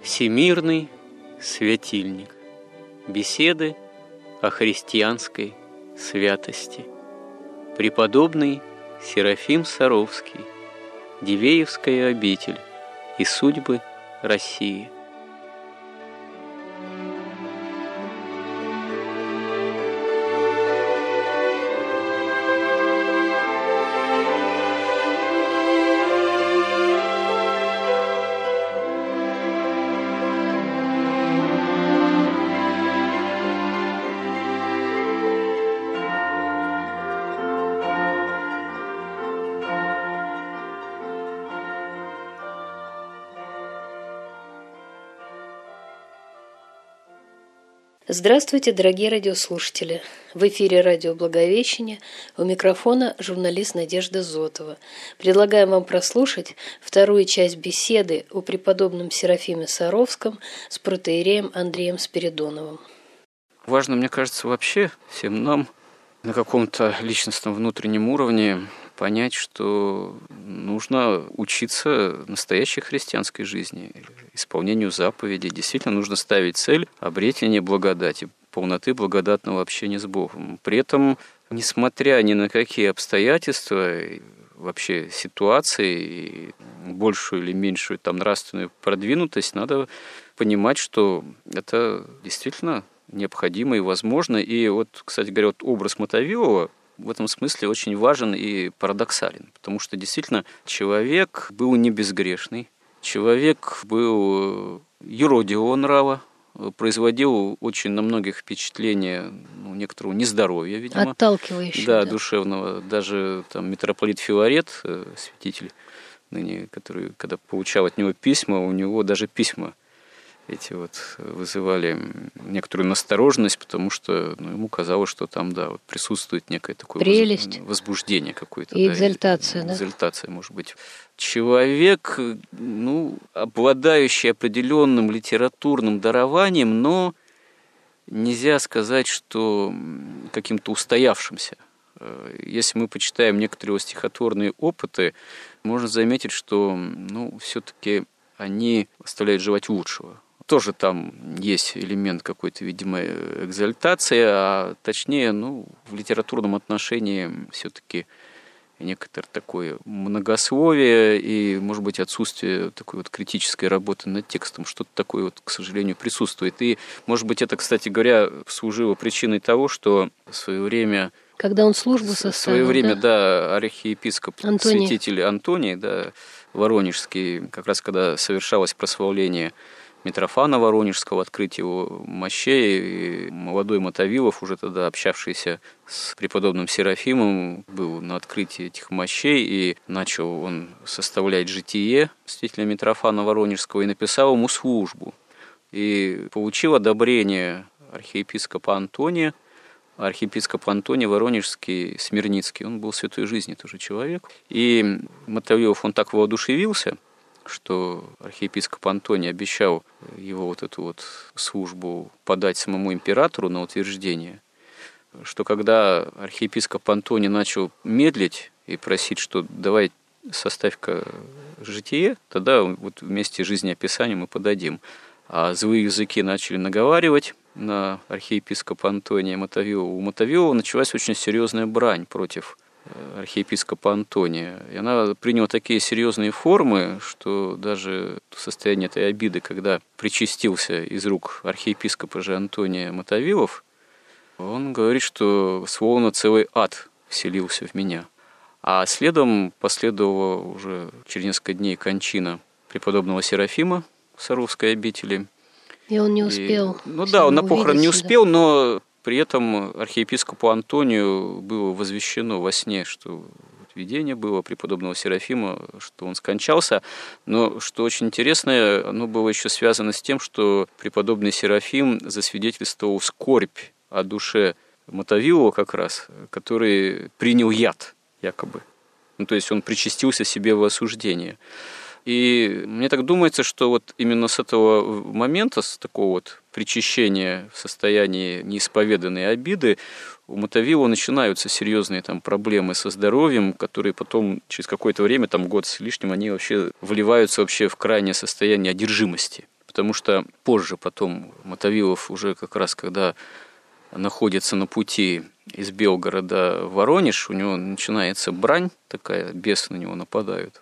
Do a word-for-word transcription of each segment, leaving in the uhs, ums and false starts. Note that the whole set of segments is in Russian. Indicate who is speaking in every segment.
Speaker 1: Всемирный светильник. Беседы о христианской святости. Преподобный Серафим Саровский. Дивеевская обитель и судьбы России.
Speaker 2: Здравствуйте, дорогие радиослушатели! В эфире радио «Благовещение», у микрофона журналист Надежда Зотова. Предлагаем вам прослушать вторую часть беседы о преподобном Серафиме Саровском с протоиереем Андреем Спиридоновым.
Speaker 1: Важно, мне кажется, вообще всем нам на каком-то личностном внутреннем уровне понять, что нужно учиться настоящей христианской жизни, исполнению заповедей. Действительно нужно ставить цель обретения благодати, полноты благодатного общения с Богом. При этом, несмотря ни на какие обстоятельства, вообще ситуации, большую или меньшую там нравственную продвинутость, надо понимать, что это действительно необходимо и возможно. И вот, кстати говоря, вот образ Мотовилова в этом смысле очень важен и парадоксален, потому что действительно человек был не безгрешный, человек был юродивого нрава, производил очень на многих впечатление ну, некоторого нездоровья, видимо.
Speaker 2: Отталкивающего.
Speaker 1: Да,
Speaker 2: да,
Speaker 1: душевного. Даже там митрополит Филарет, святитель ныне, который, когда получал от него письма, у него даже письма эти вот вызывали некоторую настороженность, потому что ну, ему казалось, что там, да, вот присутствует некое такое
Speaker 2: прелесть,
Speaker 1: возбуждение какое-то.
Speaker 2: И
Speaker 1: да,
Speaker 2: экзальтация,
Speaker 1: и,
Speaker 2: да?
Speaker 1: Экзальтация, может быть. Человек, ну, обладающий определенным литературным дарованием, но нельзя сказать, что каким-то устоявшимся. Если мы почитаем некоторые его стихотворные опыты, можно заметить, что, ну, все-таки они оставляют желать лучшего. Тоже там есть элемент какой-то, видимо, экзальтации, а точнее, ну, в литературном отношении все-таки некоторое такое многословие и, может быть, отсутствие такой вот критической работы над текстом. Что-то такое вот, к сожалению, присутствует. И, может быть, это, кстати говоря, служило причиной того, что в свое время...
Speaker 2: Когда он службу составил,
Speaker 1: В свое время,
Speaker 2: да,
Speaker 1: да архиепископ,
Speaker 2: Антоний.
Speaker 1: святитель Антоний, да, Воронежский, как раз когда совершалось прославление Митрофана Воронежского, открытие его мощей, и молодой Мотовилов, уже тогда общавшийся с преподобным Серафимом, был на открытии этих мощей, и начал он составлять житие святителя Митрофана Воронежского и написал ему службу. И получил одобрение архиепископа Антония. Архиепископ Антоний Воронежский, Смирницкий, он был святой жизни тоже человек. И Мотовилов, он так воодушевился, что архиепископ Антоний обещал его вот эту вот службу подать самому императору на утверждение, что когда архиепископ Антоний начал медлить и просить, что давай составь-ка житие, тогда вот вместе с жизнеописанием мы подадим. А злые языки начали наговаривать на архиепископа Антония Мотовилова. У Мотовилова началась очень серьезная брань против архиепископа Антония. И она приняла такие серьезные формы, что даже в состоянии этой обиды, когда причастился из рук архиепископа же Антония Мотовилов, он говорит, что словно целый ад вселился в меня. А следом последовала уже через несколько дней кончина преподобного Серафима в Саровской обители.
Speaker 2: И он не успел.
Speaker 1: И, ну да, он на похорон не успел, да. Но при этом архиепископу Антонию было возвещено во сне, что видение было преподобного Серафима, что он скончался. Но что очень интересно, оно было еще связано с тем, что преподобный Серафим засвидетельствовал скорбь о душе Мотовилова как раз, который принял яд якобы. Ну, то есть он причастился себе в осуждение. И мне так думается, что вот именно с этого момента, с такого вот причащения в состоянии неисповеданной обиды, у Мотовилова начинаются серьезные там проблемы со здоровьем, которые потом через какое-то время, там год с лишним, они вообще вливаются вообще в крайнее состояние одержимости. потому что позже потом Мотовилов уже как раз, когда находится на пути из Белгорода в Воронеж, у него начинается брань такая, бесы на него нападают.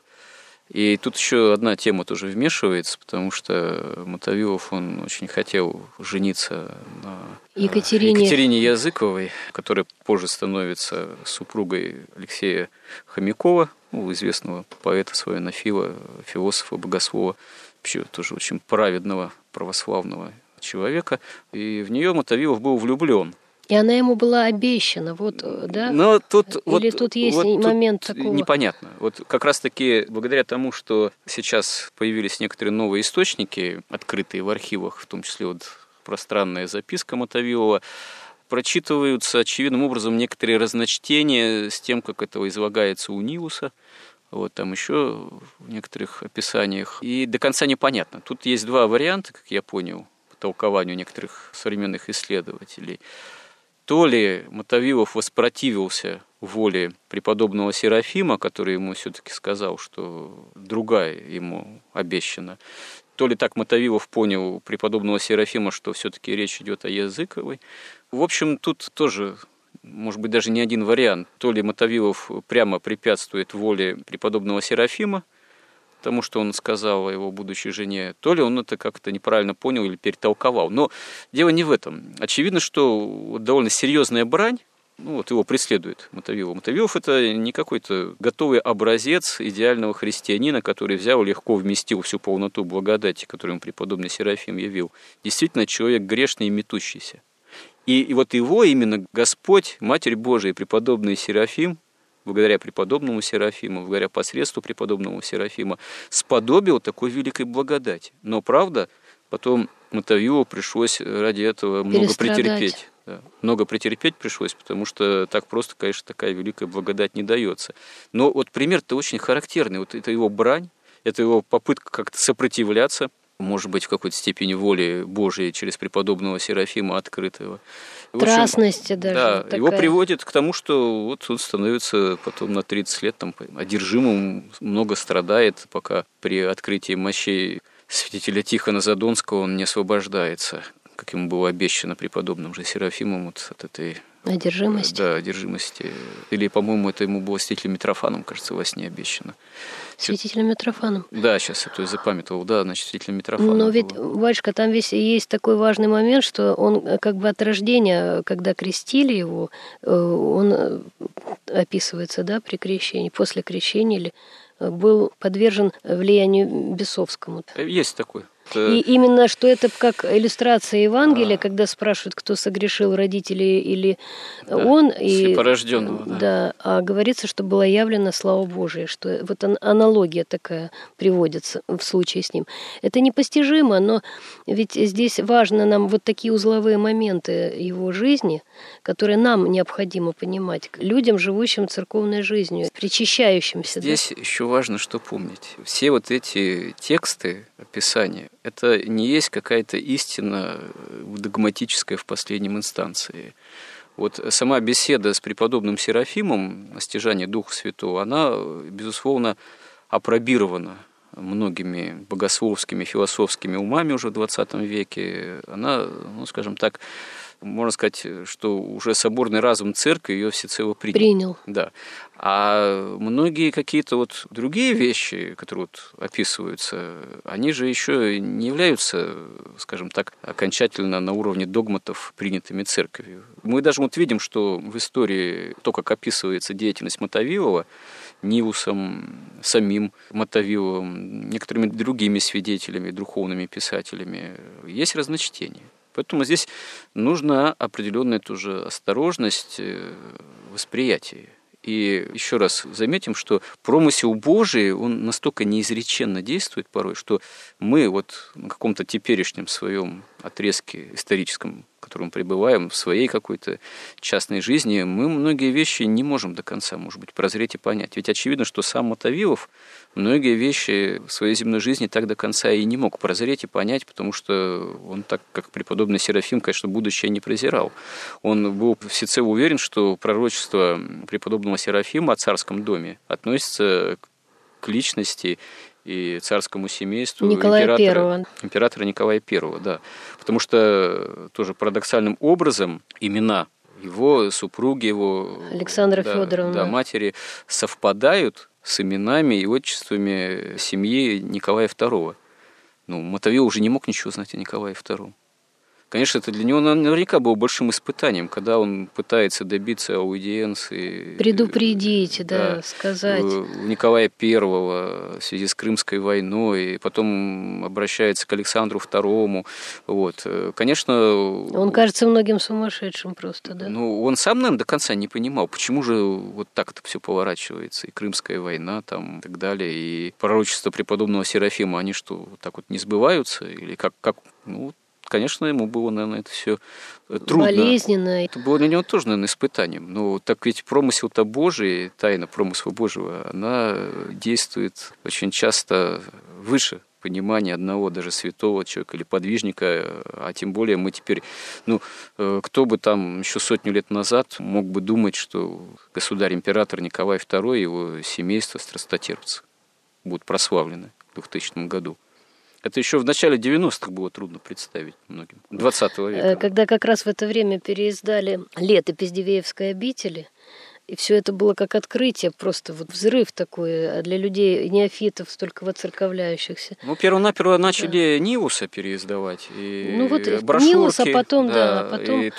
Speaker 1: И тут еще одна тема тоже вмешивается, потому что Мотовилов, он очень хотел жениться на
Speaker 2: Екатерине,
Speaker 1: Екатерине Языковой, которая позже становится супругой Алексея Хомякова, ну, известного поэта, славянофила, философа, богослова, вообще тоже очень праведного православного человека. И в нее Мотовилов был влюблен.
Speaker 2: И она ему была обещана, вот, да?
Speaker 1: Но тут,
Speaker 2: Или
Speaker 1: вот,
Speaker 2: тут есть
Speaker 1: вот
Speaker 2: момент
Speaker 1: тут
Speaker 2: такого?
Speaker 1: Непонятно. Вот как раз-таки благодаря тому, что сейчас появились некоторые новые источники, открытые в архивах, в том числе вот пространная записка Мотовилова, прочитываются очевидным образом некоторые разночтения с тем, как это излагается у Нилуса. Вот там еще в некоторых описаниях. И до конца непонятно. Тут есть два варианта, как я понял, по толкованию некоторых современных исследователей. То ли Мотовилов воспротивился воле преподобного Серафима, который ему все-таки сказал, что другая ему обещана, то ли так Мотовилов понял преподобного Серафима, что все-таки речь идет о Языковой. В общем, тут тоже, может быть, даже не один вариант. То ли Мотовилов прямо препятствует воле преподобного Серафима, тому, что он сказал о его будущей жене, то ли он это как-то неправильно понял или перетолковал. Но дело не в этом. Очевидно, что довольно серьезная брань, ну, вот его преследует Мотовилов. Мотовилов – это не какой-то готовый образец идеального христианина, который взял и легко вместил всю полноту благодати, которую ему преподобный Серафим явил. Действительно, человек грешный и метущийся. И, и вот его именно Господь, Матерь Божия и преподобный Серафим, благодаря преподобному Серафиму, благодаря посредству преподобного Серафима, сподобил такой великой благодати. Но, правда, потом Мотовилову пришлось ради этого много претерпеть. Да, много претерпеть пришлось, потому что так просто, конечно, такая великая благодать не дается. Но вот пример-то очень характерный. Вот это его брань, это его попытка как-то сопротивляться, может быть, в какой-то степени воли Божией через преподобного Серафима открытого.
Speaker 2: Страстности даже.
Speaker 1: Да,
Speaker 2: такая.
Speaker 1: Его приводит к тому, что вот он становится потом на тридцать лет там, одержимым, много страдает, пока при открытии мощей святителя Тихона Задонского он не освобождается, как ему было обещано преподобным же Серафимом вот от этой...
Speaker 2: Одержимости.
Speaker 1: Да, одержимости. Или, по-моему, это ему было святителем Митрофаном, кажется, во сне обещано.
Speaker 2: Святителем Митрофаном.
Speaker 1: Да, сейчас я то есть запамятовал, да, значит, святителем Митрофаном.
Speaker 2: Но ведь, батюшка, там весь есть такой важный момент, что он как бы от рождения, когда крестили его, он описывается, да, при крещении, после крещения, или был подвержен влиянию бесовскому.
Speaker 1: Есть такой.
Speaker 2: И именно, что это как иллюстрация Евангелия, а, когда спрашивают, кто согрешил, родители или да, он. И,
Speaker 1: порожденного, да.
Speaker 2: Да, а говорится, что была явлена слава Божия, что вот аналогия такая приводится в случае с ним. Это непостижимо, но ведь здесь важно нам вот такие узловые моменты его жизни, которые нам необходимо понимать, людям, живущим церковной жизнью, причащающимся.
Speaker 1: Здесь да? еще важно, что помнить. Все вот эти тексты, описания, это не есть какая-то истина догматическая в последнем инстанции. Вот сама беседа с преподобным Серафимом о стяжании Духа Святого, она, безусловно, апробирована многими богословскими, философскими умами уже в двадцатом веке. Она, ну, скажем так, можно сказать, что уже соборный разум церкви ее всецело принял.
Speaker 2: Принял.
Speaker 1: Да. А многие какие-то вот другие вещи, которые вот описываются, они же еще не являются, скажем так, окончательно на уровне догматов, принятыми церковью. Мы даже вот видим, что в истории то, как описывается деятельность Мотовилова, Нилусом, самим Мотовиловым, некоторыми другими свидетелями, духовными писателями, есть разночтение. Поэтому здесь нужна определенная тоже осторожность восприятия. И еще раз заметим, что промысел Божий, он настолько неизреченно действует порой, что мы вот на каком-то теперешнем своем отрезке историческом, в котором пребываем, в своей какой-то частной жизни, мы многие вещи не можем до конца, может быть, прозреть и понять. Ведь очевидно, что сам Мотовилов многие вещи в своей земной жизни так до конца и не мог прозреть и понять, потому что он, так как преподобный Серафим, конечно, будущее не презирал. Он был всецело уверен, что пророчество преподобного Серафима о царском доме относится к личности и царскому семейству
Speaker 2: Николая
Speaker 1: императора,
Speaker 2: Первого.
Speaker 1: императора Николая Первого, да. Потому что тоже парадоксальным образом имена его супруги, его
Speaker 2: Александра
Speaker 1: да,
Speaker 2: Федоровна.
Speaker 1: да, матери совпадают с именами и отчествами семьи Николая Второго. Ну, Мотовилов уже не мог ничего знать о Николае Втором. Конечно, это для него наверняка было большим испытанием, когда он пытается добиться аудиенции.
Speaker 2: Предупредить, да,
Speaker 1: да,
Speaker 2: сказать.
Speaker 1: У Николая Первого в связи с Крымской войной, и потом обращается к Александру Второму. Вот. Конечно...
Speaker 2: Он кажется многим сумасшедшим просто, да?
Speaker 1: Ну, он сам, наверное, до конца не понимал, почему же вот так это все поворачивается, и Крымская война там, и так далее, и пророчества преподобного Серафима, они что, вот так вот не сбываются? Или как, как ну, конечно, ему было, наверное, это все трудно.
Speaker 2: Болезненно.
Speaker 1: Это было для него тоже, наверное, испытанием. Но так ведь промысел-то Божий, тайна промысла Божьего, она действует очень часто выше понимания одного даже святого человека или подвижника, а тем более мы теперь, ну, кто бы там еще сотню лет назад мог бы думать, что государь-император Николай Второй и его семейство страстотерпцы будут прославлены в двухтысячном году. Это еще в начале девяностых было трудно представить многим. двадцатого века.
Speaker 2: Когда как раз в это время переиздали летопись Дивеевской обители, и все это было как открытие, просто вот взрыв такой, а для людей неофитов, только воцерковляющихся.
Speaker 1: Ну, перво-наперво начали да. Нивуса переиздавать. И
Speaker 2: ну, вот
Speaker 1: брошюрки,
Speaker 2: Нивус, а потом, да,
Speaker 1: да,
Speaker 2: потом...
Speaker 1: И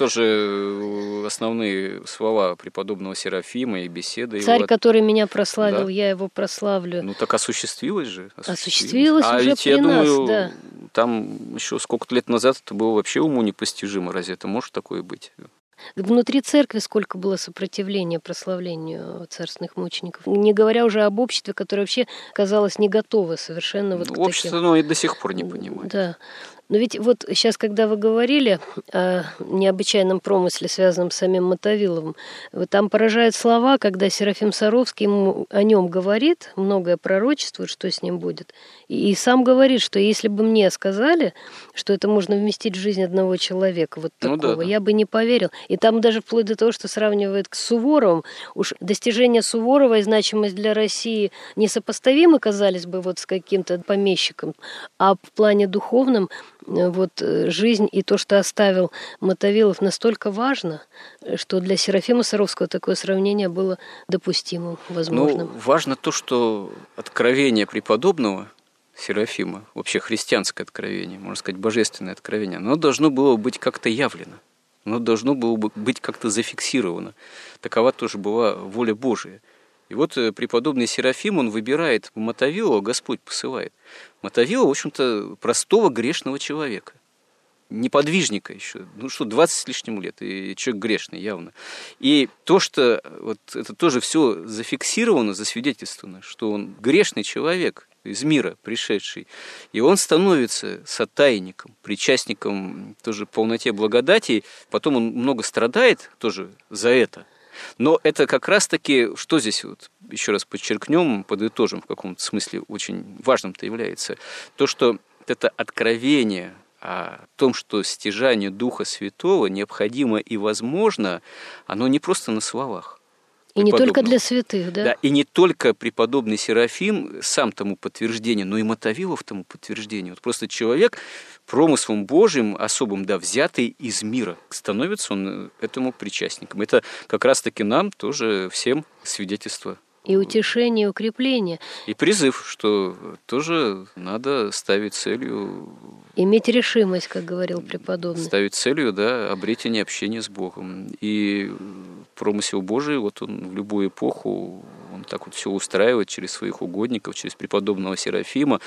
Speaker 1: тоже основные слова преподобного Серафима и беседы.
Speaker 2: Царь,
Speaker 1: его...
Speaker 2: который меня прославил,
Speaker 1: да.
Speaker 2: я его прославлю.
Speaker 1: Ну, так осуществилось же.
Speaker 2: Осуществилось, осуществилось
Speaker 1: а
Speaker 2: уже
Speaker 1: ведь,
Speaker 2: при
Speaker 1: я
Speaker 2: нас,
Speaker 1: думаю,
Speaker 2: да.
Speaker 1: Там еще сколько-то лет назад это было вообще уму непостижимо. Разве это может такое быть?
Speaker 2: Внутри церкви сколько было сопротивления прославлению царственных мучеников. Не говоря уже об обществе, которое вообще казалось не готово совершенно вот
Speaker 1: ну,
Speaker 2: к
Speaker 1: общество,
Speaker 2: таким...
Speaker 1: ну, и до сих пор не понимает.
Speaker 2: Да. Но ведь вот сейчас, когда вы говорили о необычайном промысле, связанном с самим Мотовиловым, там поражают слова, когда Серафим Саровский ему о нем говорит, многое пророчествует, что с ним будет, и сам говорит, что если бы мне сказали, что это можно вместить в жизнь одного человека, вот такого, ну, да, да. я бы не поверил. И там даже вплоть до того, что сравнивает с Суворовым, уж достижения Суворова и значимость для России несопоставимы, казались бы, вот с каким-то помещиком, а в плане духовном вот жизнь и то, что оставил Мотовилов, настолько важно, что для Серафима Саровского такое сравнение было допустимым, возможным.
Speaker 1: Ну, важно то, что откровение преподобного Серафима, вообще христианское откровение, можно сказать, божественное откровение, оно должно было быть как-то явлено, оно должно было быть как-то зафиксировано. Такова тоже была воля Божия. И вот преподобный Серафим, он выбирает Мотовилова, Господь посылает. Мотовилова, в общем-то, простого грешного человека. Неподвижника еще. Ну что, двадцать с лишним лет, и человек грешный явно. И то, что вот это тоже все зафиксировано, засвидетельствовано, что он грешный человек из мира пришедший, и он становится сотайником, причастником тоже полноте благодати, потом он много страдает тоже за это. Но это как раз-таки, что здесь, вот, еще раз подчеркнем, подытожим, в каком-то смысле очень важным-то является, то, что это откровение о том, что стяжание Духа Святого необходимо и возможно, оно не просто на словах.
Speaker 2: И не только для святых, да?
Speaker 1: Да, и не только преподобный Серафим сам тому подтверждение, но и Мотовилов тому подтверждение. Вот просто человек промыслом Божьим, особым, да, взятый из мира, становится он этому причастником. Это как раз-таки нам тоже всем свидетельство.
Speaker 2: И утешение, и укрепление.
Speaker 1: И призыв, что тоже надо ставить целью...
Speaker 2: Иметь решимость, как говорил преподобный.
Speaker 1: Ставить целью, да, обретение общения с Богом. И промысел Божий, вот он в любую эпоху, он так вот все устраивает через своих угодников, через преподобного Серафима,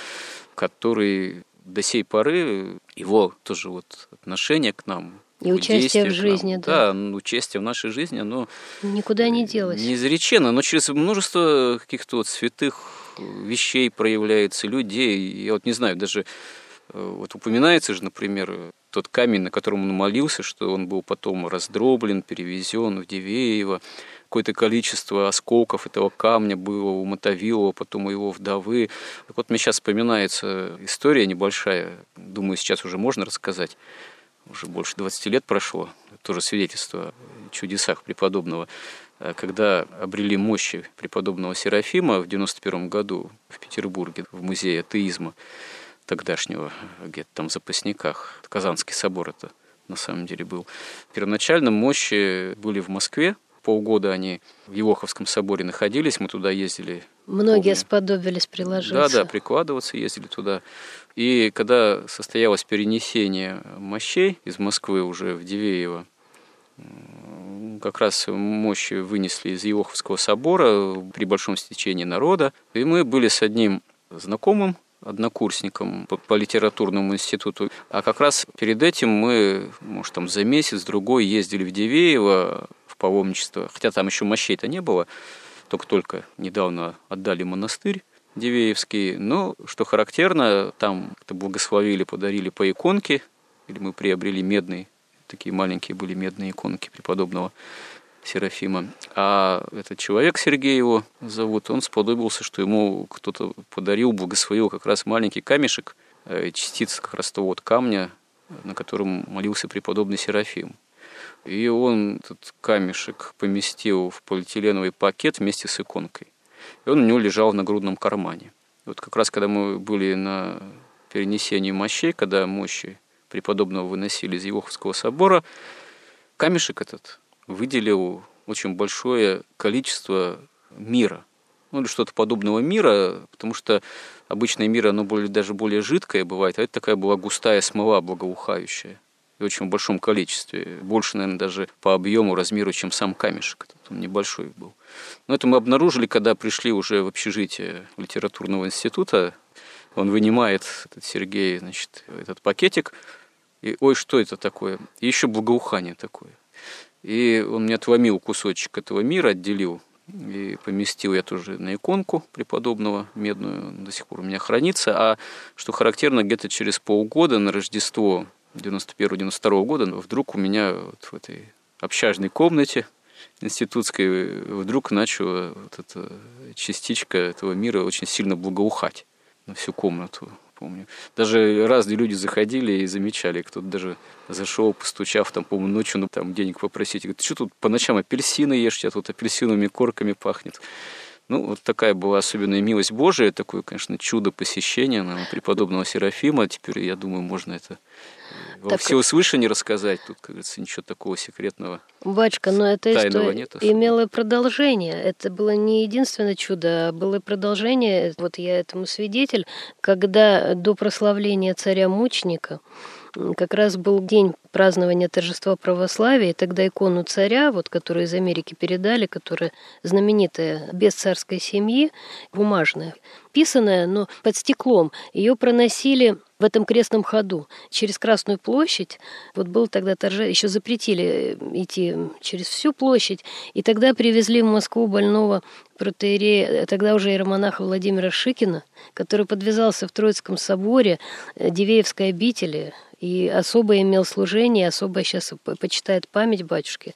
Speaker 1: который до сей поры, его тоже вот отношение к нам,
Speaker 2: и участие в жизни,
Speaker 1: нам,
Speaker 2: да.
Speaker 1: Да, участие в нашей жизни, оно
Speaker 2: никуда не делось.
Speaker 1: Неизреченно, но через множество каких-то вот святых вещей проявляется, людей. Я вот не знаю, даже вот упоминается же, например, тот камень, на котором он молился, что он был потом раздроблен, перевезен в Дивеево. Какое-то количество осколков этого камня было у Мотовилова, потом у его вдовы. Так вот, мне сейчас вспоминается история небольшая, думаю, сейчас уже можно рассказать. Уже больше двадцати лет прошло, тоже свидетельство о чудесах преподобного. когда обрели мощи преподобного Серафима в девяносто первом году в Петербурге, в музее атеизма тогдашнего, где-то там в Запасниках, Казанский собор это на самом деле был. Первоначально мощи были в Москве, полгода они в Елоховском соборе находились, мы туда ездили.
Speaker 2: Многие
Speaker 1: помню.
Speaker 2: сподобились приложиться.
Speaker 1: Да, да, прикладываться, ездили туда. И когда состоялось перенесение мощей из Москвы уже в Дивеево, как раз мощи вынесли из Елоховского собора при большом стечении народа. И мы были с одним знакомым, однокурсником по, по литературному институту. А как раз перед этим мы, может, там за месяц-другой ездили в Дивеево в паломничество. Хотя там еще мощей-то не было, только-только недавно отдали монастырь Дивеевский. Но, что характерно, там как-то благословили, подарили по иконке, или мы приобрели медный. Такие маленькие были медные иконки преподобного Серафима. А этот человек, Сергей его зовут, он сподобился, что ему кто-то подарил, благословил как раз маленький камешек, частица как раз того вот камня, на котором молился преподобный Серафим. И он этот камешек поместил в полиэтиленовый пакет вместе с иконкой. И он у него лежал в нагрудном кармане. И вот как раз когда мы были на перенесении мощей, когда мощи преподобного выносили из Елоховского собора, камешек этот выделил очень большое количество мира, ну или что-то подобного мира, потому что обычное мира, оно более, даже более жидкое бывает, а это такая была густая смола благоухающая, и в очень большом количестве, больше, наверное, даже по объему, размеру, чем сам камешек, этот он небольшой был. Но это мы обнаружили, когда пришли уже в общежитие литературного института. Он вынимает, этот Сергей, значит, этот пакетик, и ой, что это такое? И еще благоухание такое. И он мне отломил кусочек этого мира, отделил, и поместил я тоже на иконку преподобного медную, до сих пор у меня хранится. А что характерно, где-то через полгода на Рождество девяносто первого девяносто второго года вдруг у меня вот в этой общажной комнате институтской вдруг начала вот эта частичка этого мира очень сильно благоухать на всю комнату. Помню. Даже разные люди заходили и замечали, кто-то даже зашел, постучав, там, по-моему, ночью, ну, там, денег попросить. Говорит, ты что тут по ночам апельсины ешь, тебя тут апельсиновыми корками пахнет. Ну, вот такая была особенная милость Божия, такое, конечно, чудо посещения на преподобного Серафима. Теперь, я думаю, можно это во
Speaker 2: так...
Speaker 1: всеуслышание рассказать. Тут, как говорится, ничего такого секретного,
Speaker 2: батюшка, но эта история
Speaker 1: нет
Speaker 2: имела продолжение. Это было не единственное чудо, а было продолжение. Вот я этому свидетель, когда до прославления царя-мученика как раз был день празднования торжества православия, и тогда икону царя, вот, которую из Америки передали, которая знаменитая, без царской семьи, бумажная, писаная, но под стеклом, ее проносили в этом крестном ходу через Красную площадь. Вот был тогда торжество, еще запретили идти через всю площадь, и тогда привезли в Москву больного протоиерея, тогда уже иеромонаха Владимира Шикина, который подвязался в Троицком соборе Дивеевской обители, и особо имел служение, особо сейчас почитает память батюшки.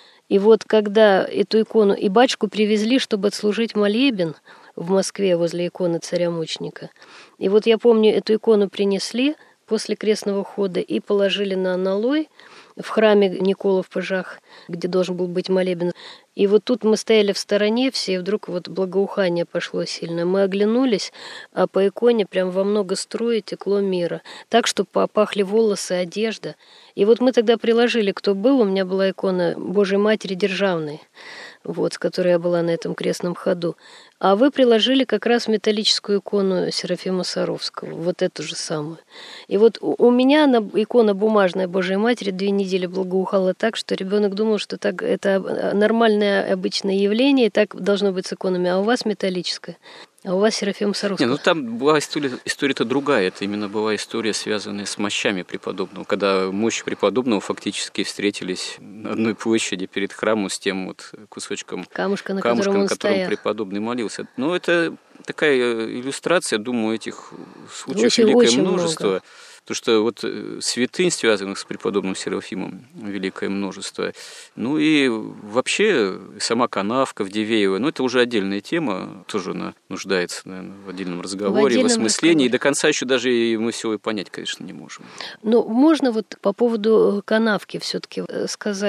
Speaker 2: И вот когда эту икону и батюшку привезли, чтобы отслужить молебен в Москве возле иконы царя-мученика. И вот я помню, эту икону принесли после крестного хода и положили на аналой в храме Никола в Пажах, где должен был быть молебен. И вот тут мы стояли в стороне все, и вдруг вот благоухание пошло сильно. Мы оглянулись, а по иконе прям во много струй текло мира. Так, что попахли волосы, одежда. И вот мы тогда приложили, кто был, у меня была икона Божьей Матери Державной, вот, с которой я была на этом крестном ходу. А вы приложили как раз металлическую икону Серафима Саровского, вот эту же самую. И вот у меня она, икона бумажная Божьей Матери две недели благоухала так, что ребенок думал, что так, это нормальное обычное явление, и так должно быть с иконами, а у вас металлическая. А у вас Серафима Саровского.
Speaker 1: Не, ну там была история, история-то другая. Это именно была история, связанная с мощами преподобного. Когда мощи преподобного фактически встретились на одной площади перед храмом с тем вот кусочком
Speaker 2: камушка, на
Speaker 1: камушка,
Speaker 2: котором,
Speaker 1: на котором
Speaker 2: стоял.
Speaker 1: преподобный молился. Но это такая иллюстрация, думаю, этих случаев
Speaker 2: очень,
Speaker 1: великое
Speaker 2: очень
Speaker 1: множество.
Speaker 2: Много.
Speaker 1: Потому что вот святынь, связанных с преподобным Серафимом, великое множество. Ну и вообще сама канавка в Дивеево, ну это уже отдельная тема, тоже она нуждается, наверное, в отдельном разговоре, в, отдельном в осмыслении. разговоре. И до конца еще даже мы всего и понять, конечно, не можем.
Speaker 2: Ну, можно вот по поводу канавки все-таки сказать.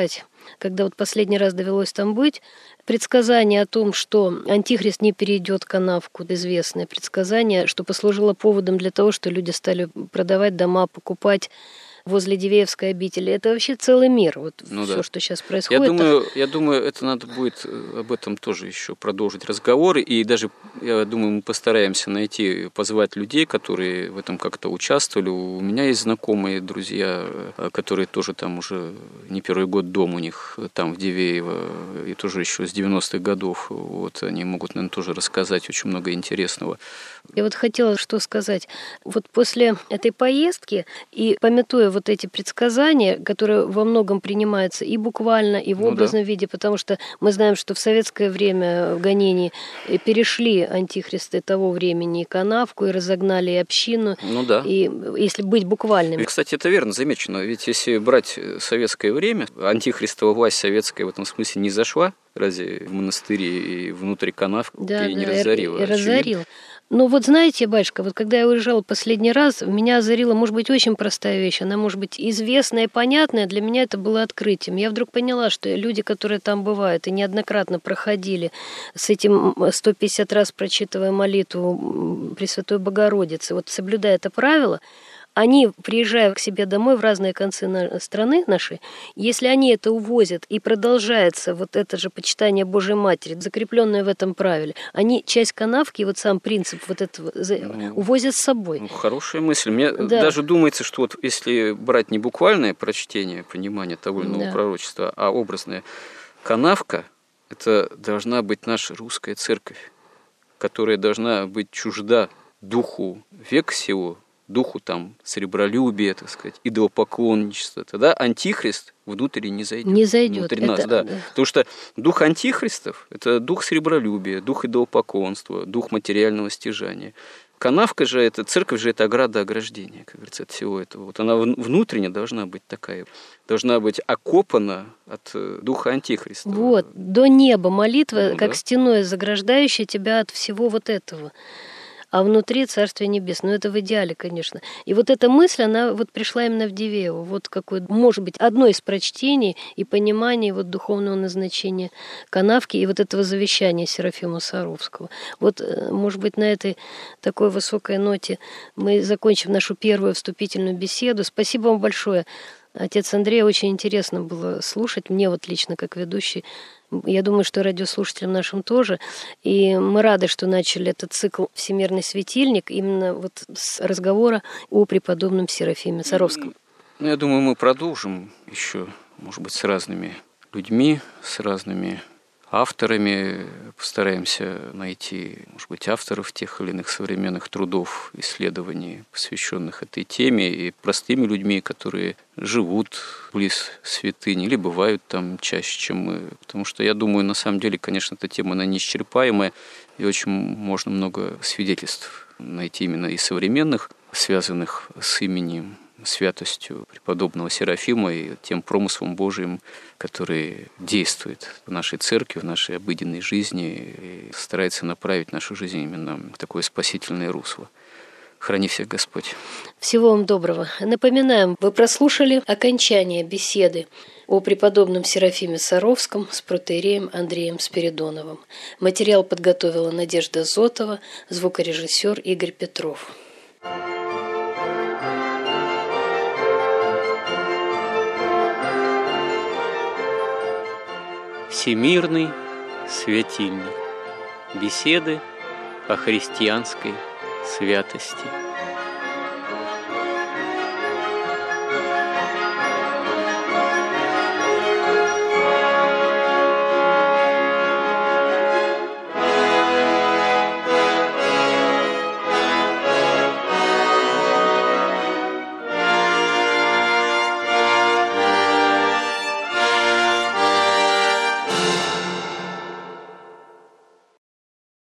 Speaker 2: когда вот последний раз довелось там быть, предсказание о том, что Антихрист не перейдет канавку, известное предсказание, что послужило поводом для того, что люди стали продавать дома, покупать возле Дивеевской обители. Это вообще целый мир, вот ну, все, да. что сейчас происходит.
Speaker 1: Я думаю, я думаю, это надо будет об этом тоже еще продолжить разговоры, и даже, я думаю, мы постараемся найти, позвать людей, которые в этом как-то участвовали. У меня есть знакомые, друзья, которые тоже там уже не первый год дом у них там в Дивеево, и тоже еще с девяностых годов. Вот они могут, наверное, тоже рассказать очень много интересного.
Speaker 2: Я вот хотела что сказать. Вот после этой поездки, и памятуя вот эти предсказания, которые во многом принимаются и буквально, и в образном ну, да. виде, потому что мы знаем, что в советское время в гонении перешли антихристы того времени и канавку, и разогнали и общину.
Speaker 1: Ну да.
Speaker 2: И если быть буквальными.
Speaker 1: И, кстати, это верно замечено. Ведь если брать советское время, антихристова власть советская в этом смысле не зашла, разве в монастыре и внутри канавки
Speaker 2: да,
Speaker 1: и не
Speaker 2: да,
Speaker 1: разорила?
Speaker 2: И, и разорила. Ну вот знаете, батюшка, вот когда я уезжала последний раз, меня озарила, может быть, очень простая вещь. Она может быть известная и понятная, для меня это было открытием. Я вдруг поняла, что люди, которые там бывают и неоднократно проходили с этим сто пятьдесят раз прочитывая молитву Пресвятой Богородицы, вот соблюдая это правило, они, приезжая к себе домой в разные концы страны нашей, если они это увозят и продолжается вот это же почитание Божьей Матери, закрепленное в этом правиле, они часть канавки, вот сам принцип вот этого ну, увозят с собой.
Speaker 1: Ну, хорошая мысль. Мне да. даже думается, что вот если брать не буквальное прочтение, понимание того или иного да. пророчества, а образное, канавка – это должна быть наша русская церковь, которая должна быть чужда духу века сего, духу там сребролюбия, так сказать, идолопоклонничества, тогда антихрист внутрь не зайдет.
Speaker 2: Не зайдет.
Speaker 1: Внутрь нас, да. да. Потому что дух антихристов – это дух сребролюбия, дух идолопоклонства, дух материального стяжания. Канавка же, это, церковь же – это ограда ограждения, как говорится, от всего этого. Вот она внутренне должна быть такая, должна быть окопана от духа антихриста.
Speaker 2: Вот, до неба молитва,
Speaker 1: ну,
Speaker 2: как
Speaker 1: да.
Speaker 2: стеной заграждающая тебя от всего вот этого. А внутри Царствие Небесное. Ну, это в идеале, конечно. И вот эта мысль, она вот пришла именно в Дивеево. Вот какое, может быть, одно из прочтений и пониманий вот духовного назначения канавки и вот этого завещания Серафима Саровского. Вот, может быть, на этой такой высокой ноте мы закончим нашу первую вступительную беседу. Спасибо вам большое. Отец Андрей, очень интересно было слушать. Мне вот лично, как ведущий, я думаю, что радиослушателям нашим тоже. И мы рады, что начали этот цикл «Всемирный светильник» именно вот с разговора о преподобном Серафиме Саровском.
Speaker 1: Ну, я думаю, мы продолжим еще, может быть, с разными людьми, с разными авторами. Постараемся найти, может быть, авторов тех или иных современных трудов, исследований, посвященных этой теме, и простыми людьми, которые живут близ святыни или бывают там чаще, чем мы. Потому что я думаю, на самом деле, конечно, эта тема, она неисчерпаемая, и очень можно много свидетельств найти именно и современных, связанных с именем, святостью преподобного Серафима и тем промыслом Божиим, который действует в нашей церкви, в нашей обыденной жизни и старается направить нашу жизнь именно в такое спасительное русло. Храни всех Господь.
Speaker 2: Всего вам доброго. Напоминаем, вы прослушали окончание беседы о преподобном Серафиме Саровском с протоиереем Андреем Спиридоновым. Материал подготовила Надежда Зотова, звукорежиссер Игорь Петров.
Speaker 1: Всемирный светильник. Беседы о христианской святости.